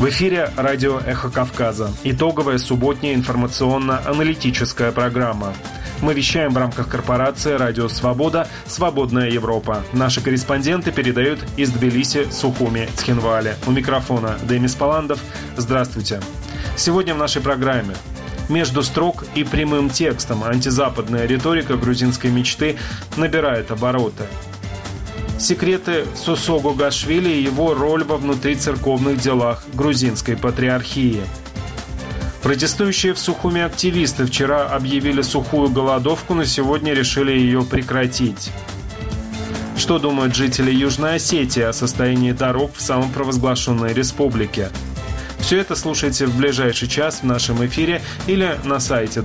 В эфире радио «Эхо Кавказа». Итоговая субботняя информационно-аналитическая программа. Мы вещаем в рамках корпорации «Радио Свобода. Свободная Европа». Наши корреспонденты передают из Тбилиси, Сухуми, Цхинвали. У микрофона Демис Паландов. Здравствуйте. Сегодня в нашей программе. Между строк и прямым текстом антизападная риторика грузинской мечты набирает обороты. Секреты Сосо Гогашвили и его роль во внутрицерковных делах грузинской патриархии. Протестующие в Сухуми активисты вчера объявили сухую голодовку, но сегодня решили ее прекратить. Что думают жители Южной Осетии о состоянии дорог в самопровозглашенной республике? Все это слушайте в ближайший час в нашем эфире или на сайте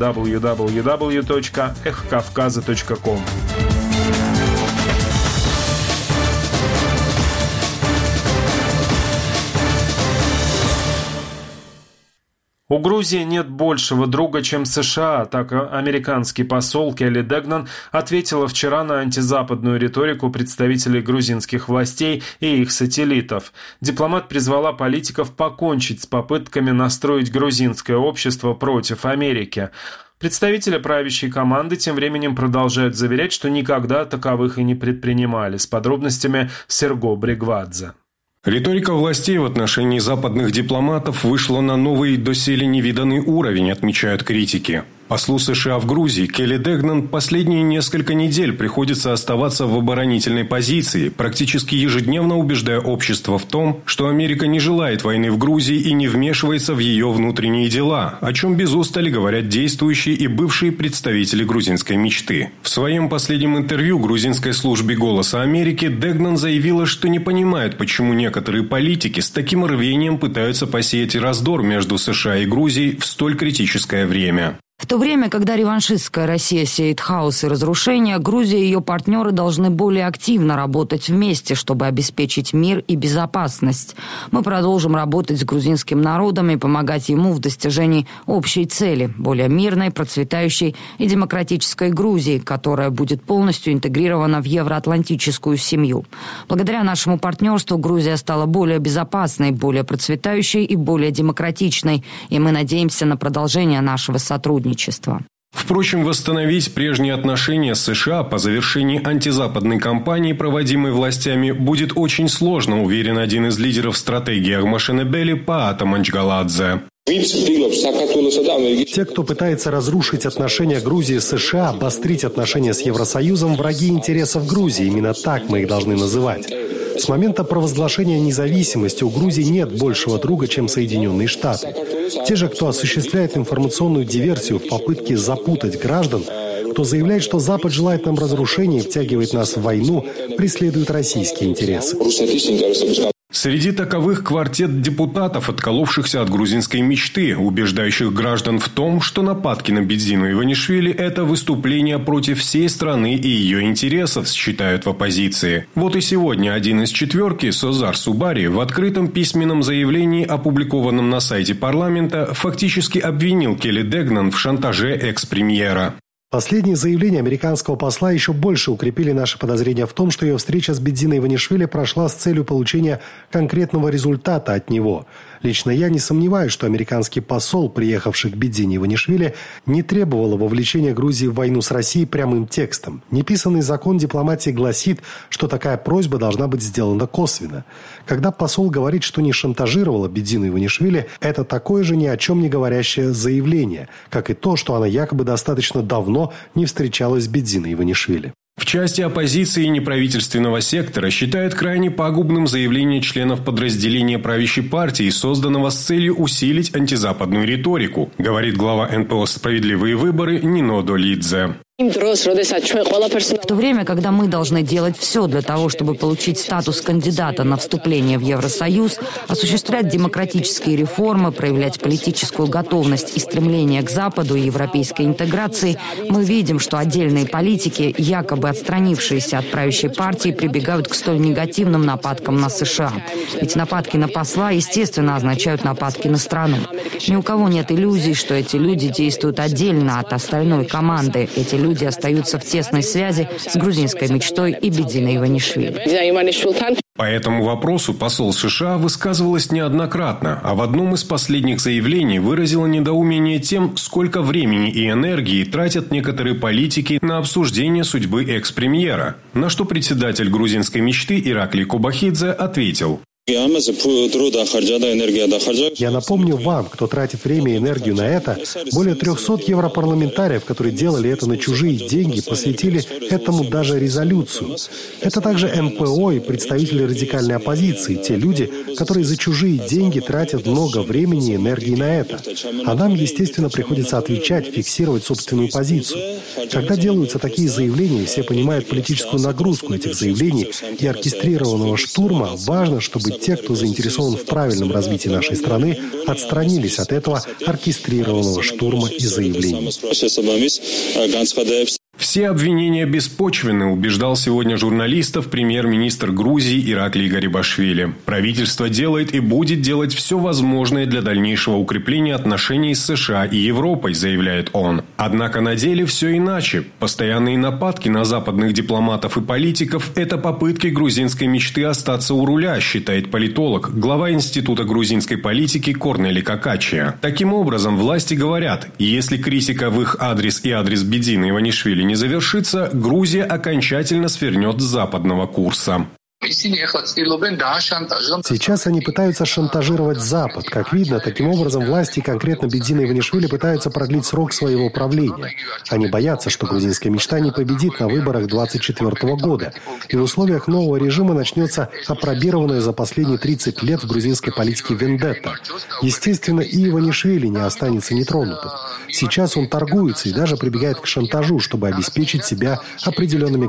www.эхокавказа.ком. У Грузии нет большего друга, чем США, так американский посол Келли Дегнан ответила вчера на антизападную риторику представителей грузинских властей и их сателлитов. Дипломат призвала политиков покончить с попытками настроить грузинское общество против Америки. Представители правящей команды тем временем продолжают заверять, что никогда таковых и не предпринимали. С подробностями Серго Бригвадзе. Риторика властей в отношении западных дипломатов вышла на новый, доселе невиданный уровень, отмечают критики. Послу США в Грузии Келли Дегнан последние несколько недель приходится оставаться в оборонительной позиции, практически ежедневно убеждая общество в том, что Америка не желает войны в Грузии и не вмешивается в ее внутренние дела, о чем без устали говорят действующие и бывшие представители грузинской мечты. В своем последнем интервью грузинской службе «Голоса Америки» Дегнан заявила, что не понимает, почему некоторые политики с таким рвением пытаются посеять раздор между США и Грузией в столь критическое время. В то время, когда реваншистская Россия сеет хаос и разрушения, Грузия и ее партнеры должны более активно работать вместе, чтобы обеспечить мир и безопасность. Мы продолжим работать с грузинским народом и помогать ему в достижении общей цели – более мирной, процветающей и демократической Грузии, которая будет полностью интегрирована в евроатлантическую семью. Благодаря нашему партнерству Грузия стала более безопасной, более процветающей и более демократичной, и мы надеемся на продолжение нашего сотрудничества. Впрочем, восстановить прежние отношения с США по завершении антизападной кампании, проводимой властями, будет очень сложно, уверен один из лидеров стратегии Агмашенебели Паата Манчгаладзе. Те, кто пытается разрушить отношения Грузии с США, обострить отношения с Евросоюзом, враги интересов Грузии. Именно так мы их должны называть. С момента провозглашения независимости у Грузии нет большего друга, чем Соединенные Штаты. Те же, кто осуществляет информационную диверсию в попытке запутать граждан, кто заявляет, что Запад желает нам разрушения и втягивает нас в войну, преследуют российские интересы. Среди таковых квартет депутатов, отколовшихся от грузинской мечты, убеждающих граждан в том, что нападки на Бедзину Иванишвили – это выступление против всей страны и ее интересов, считают в оппозиции. Вот и сегодня один из четверки, Созар Субари, в открытом письменном заявлении, опубликованном на сайте парламента, фактически обвинил Келли Дегнан в шантаже экс-премьера. Последние заявления американского посла еще больше укрепили наши подозрения в том, что ее встреча с Бедзиной Иванишвили прошла с целью получения конкретного результата от него. Лично я не сомневаюсь, что американский посол, приехавший к Бедзине Иванишвили, не требовал вовлечения Грузии в войну с Россией прямым текстом. Неписанный закон дипломатии гласит, что такая просьба должна быть сделана косвенно. Когда посол говорит, что не шантажировала Бедзину Иванишвили, это такое же ни о чем не говорящее заявление, как и то, что она якобы достаточно давно не встречалась с Бедзиной Иванишвили. В части оппозиции и неправительственного сектора считают крайне пагубным заявление членов подразделения правящей партии, созданного с целью усилить антизападную риторику, говорит глава НПО «Справедливые выборы» Нино Долидзе. В то время, когда мы должны делать все для того, чтобы получить статус кандидата на вступление в Евросоюз, осуществлять демократические реформы, проявлять политическую готовность и стремление к Западу и европейской интеграции, мы видим, что отдельные политики, якобы отстранившиеся от правящей партии, прибегают к столь негативным нападкам на США. Ведь нападки на посла, естественно, означают нападки на страну. Ни у кого нет иллюзий, что эти люди действуют отдельно от остальной команды. Эти люди остаются в тесной связи с грузинской мечтой и Бединой Иванишвили. По этому вопросу посол США высказывалась неоднократно, а в одном из последних заявлений выразила недоумение тем, сколько времени и энергии тратят некоторые политики на обсуждение судьбы экс-премьера, на что председатель грузинской мечты Ираклий Кобахидзе ответил: Я напомню вам, кто тратит время и энергию на это, более 300 европарламентариев, которые делали это на чужие деньги, посвятили этому даже резолюцию. Это также НПО и представители радикальной оппозиции, те люди, которые за чужие деньги тратят много времени и энергии на это. А нам, естественно, приходится отвечать, фиксировать собственную позицию. Когда делаются такие заявления, все понимают политическую нагрузку этих заявлений и оркестрированного штурма, важно, чтобы те, кто заинтересован в правильном развитии нашей страны, отстранились от этого оркестрированного штурма и заявлений. Все обвинения беспочвенны, убеждал сегодня журналистов премьер-министр Грузии Ираклий Гарибашвили. Правительство делает и будет делать все возможное для дальнейшего укрепления отношений с США и Европой, заявляет он. Однако на деле все иначе. Постоянные нападки на западных дипломатов и политиков – это попытки грузинской мечты остаться у руля, считает политолог, глава Института грузинской политики Корнели Какачия. Таким образом, власти говорят, если критика в их адрес и адрес Бедины Иванишвили не завершится, Грузия окончательно свернет с западного курса. Сейчас они пытаются шантажировать Запад. Как видно, таким образом власти, конкретно Бедина Иванишвили, пытаются продлить срок своего правления. Они боятся, что грузинская мечта не победит на выборах 2024 года. И в условиях нового режима начнется опробированная за последние 30 лет в грузинской политике вендетта. Естественно, и Иванишвили не останется нетронутым. Сейчас он торгуется и даже прибегает к шантажу, чтобы обеспечить себя определенными